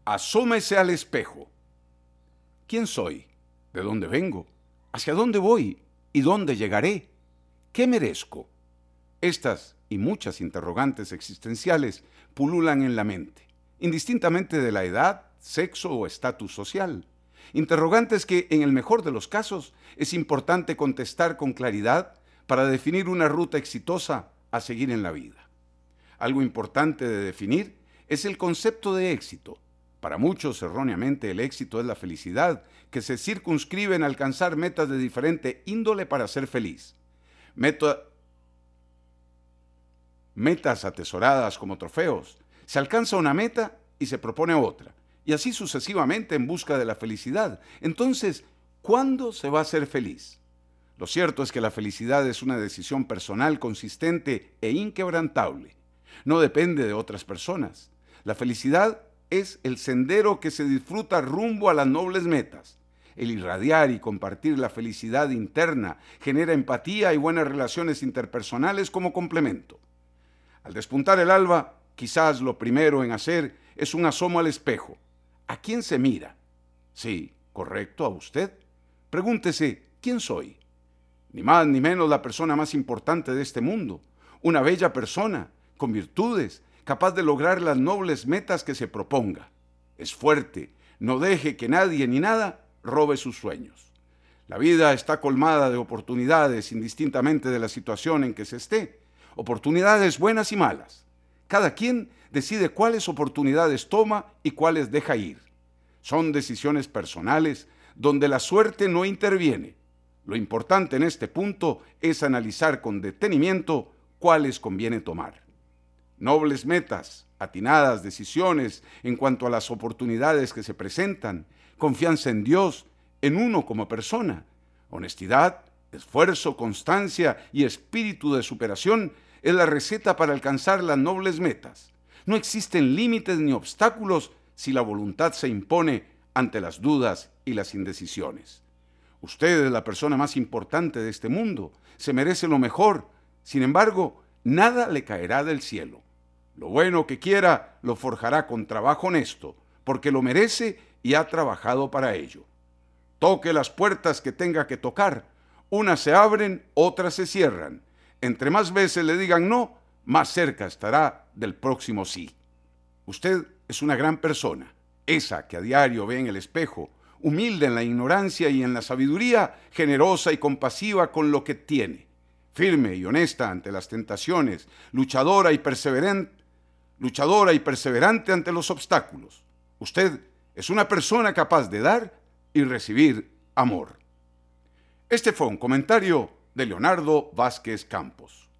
Asómese al espejo. ¿Quién soy? ¿De dónde vengo? ¿Hacia dónde voy? ¿Y dónde llegaré? ¿Qué merezco? Estas y muchas interrogantes existenciales pululan en la mente, indistintamente de la edad, sexo o estatus social. Interrogantes que, en el mejor de los casos, es importante contestar con claridad para definir una ruta exitosa a seguir en la vida. Algo importante de definir es el concepto de éxito. Para muchos, erróneamente, el éxito es la felicidad, que se circunscribe en alcanzar metas de diferente índole para ser feliz. Metas atesoradas como trofeos. Se alcanza una meta y se propone otra, y así sucesivamente en busca de la felicidad. Entonces, ¿cuándo se va a ser feliz? Lo cierto es que la felicidad es una decisión personal consistente e inquebrantable. No depende de otras personas. La felicidad es el sendero que se disfruta rumbo a las nobles metas. El irradiar y compartir la felicidad interna genera empatía y buenas relaciones interpersonales como complemento. Al despuntar el alba, quizás lo primero en hacer es un asomo al espejo. ¿A quién se mira? Sí, correcto, a usted. Pregúntese, ¿quién soy? Ni más ni menos la persona más importante de este mundo. Una bella persona, con virtudes, capaz de lograr las nobles metas que se proponga. Es fuerte, no deje que nadie ni nada robe sus sueños. La vida está colmada de oportunidades, indistintamente de la situación en que se esté. Oportunidades buenas y malas. Cada quien decide cuáles oportunidades toma y cuáles deja ir. Son decisiones personales donde la suerte no interviene. Lo importante en este punto es analizar con detenimiento cuáles conviene tomar. Nobles metas, atinadas decisiones en cuanto a las oportunidades que se presentan, confianza en Dios, en uno como persona, honestidad, esfuerzo, constancia y espíritu de superación es la receta para alcanzar las nobles metas. No existen límites ni obstáculos si la voluntad se impone ante las dudas y las indecisiones. Usted es la persona más importante de este mundo, se merece lo mejor. Sin embargo, nada le caerá del cielo. Lo bueno que quiera lo forjará con trabajo honesto, porque lo merece y ha trabajado para ello. Toque las puertas que tenga que tocar. Unas se abren, otras se cierran. Entre más veces le digan no, más cerca estará del próximo sí. Usted es una gran persona, esa que a diario ve en el espejo, humilde en la ignorancia y en la sabiduría, generosa y compasiva con lo que tiene, firme y honesta ante las tentaciones, luchadora y perseverante ante los obstáculos. Usted es una persona capaz de dar y recibir amor. Este fue un comentario de Leonardo Vázquez Campos.